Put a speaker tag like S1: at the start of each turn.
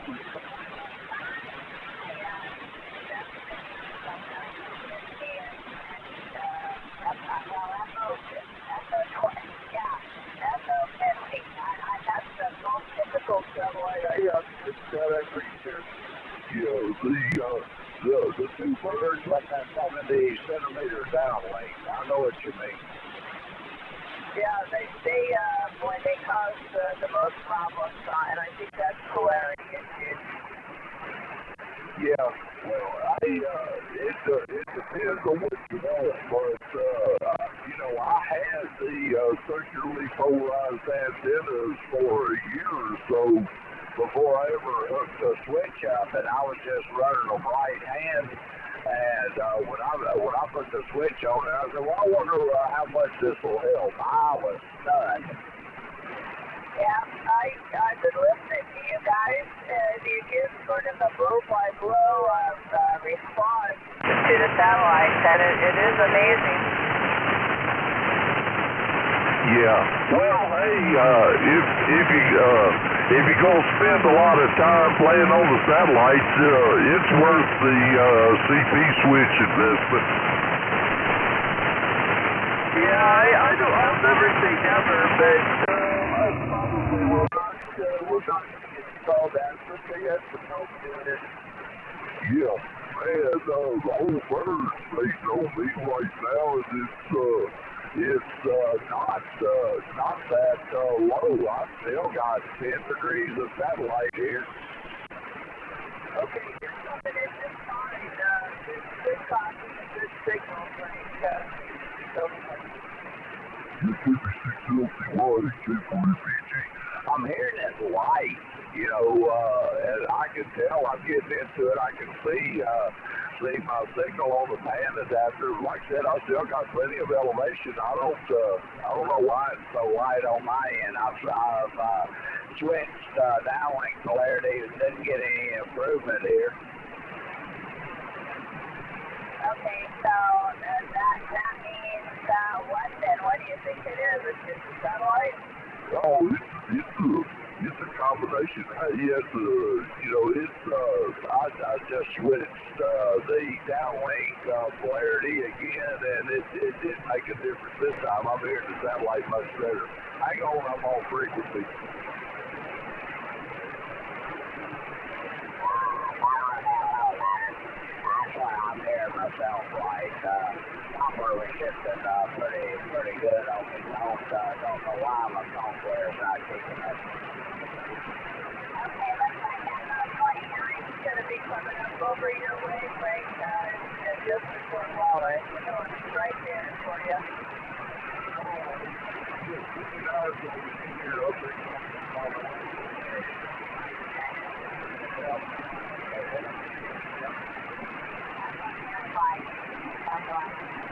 S1: The two birds like that 70 centimeter downlink. I know what you mean.
S2: Yeah, boy, they cause the most problems, and I think that's polarity issues.
S1: Yeah, well, it depends on what you want, but, I had the circularly polarized antennas for a year or so before I ever hooked the switch up, and I was just running them right hand. And when I put the switch on, I said, well, I wonder how much this will help. I was stunned.
S2: Yeah, I've been listening to you guys, and you give sort of a blow-by-blow response to the satellites, and it is amazing.
S1: Yeah. Well, hey, if you go spend a lot of time playing on the satellites, it's worth the CP switch investment.
S2: Yeah, I'll never say never, but
S1: I probably will not install that, but they have to help in it. Yeah, man, the whole bird rate on me right now is not that low. I still got 10 degrees of satellite here.
S2: okay, here's something that's just fine. Good copy, good signal, right?
S1: I'm hearing it light, and I can tell I'm getting into it. I can see my signal on the band adapter. Like I said, I still got plenty of elevation. I don't know why it's so light on my end. I've switched downlink polarity and didn't get any improvement here.
S2: Okay, so that means what then? What do you think it is? It's just a satellite?
S1: Oh, it's a combination. Yes, I just switched the downlink polarity again, and it did make a difference this time. I'm hearing the satellite much better. Hang on, I'm on frequency. I'm hearing myself like I'm really shifting pretty good on me. Don't know why my software is not kicking up.
S2: Okay, looks like that 29 is going to be coming up over your way, right? Just before Wallace. It's right there for you. Bye.